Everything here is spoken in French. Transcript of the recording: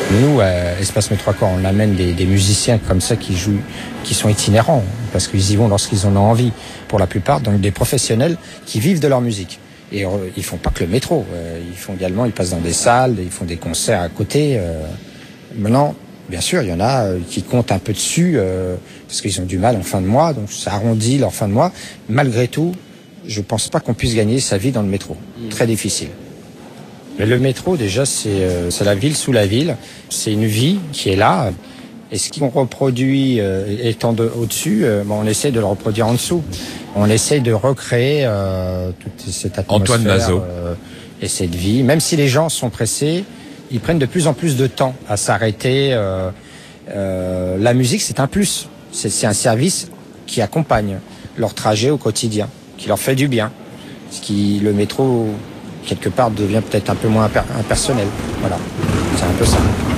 Nous, à Espace Métro Accor, on amène des musiciens comme ça qui jouent, qui sont itinérants, parce qu'ils y vont lorsqu'ils en ont envie. Pour la plupart, donc des professionnels qui vivent de leur musique. Et ils font pas que le métro. Ils font également, ils passent dans des salles, ils font des concerts à côté. Maintenant, bien sûr, il y en a qui comptent un peu dessus parce qu'ils ont du mal en fin de mois, donc ça arrondit leur fin de mois. Malgré tout, je pense pas qu'on puisse gagner sa vie dans le métro. Très difficile. Mais le métro, déjà, c'est la ville sous la ville. C'est une vie qui est là. Et ce qu'on reproduit étant au-dessus, on essaie de le reproduire en dessous. On essaie de recréer toute cette atmosphère Antoine Mazot. Et cette vie. Même si les gens sont pressés, ils prennent de plus en plus de temps à s'arrêter. La musique, c'est un plus. C'est un service qui accompagne leur trajet au quotidien, qui leur fait du bien. Le métro, quelque part, devient peut-être un peu moins impersonnel. Voilà, c'est un peu ça.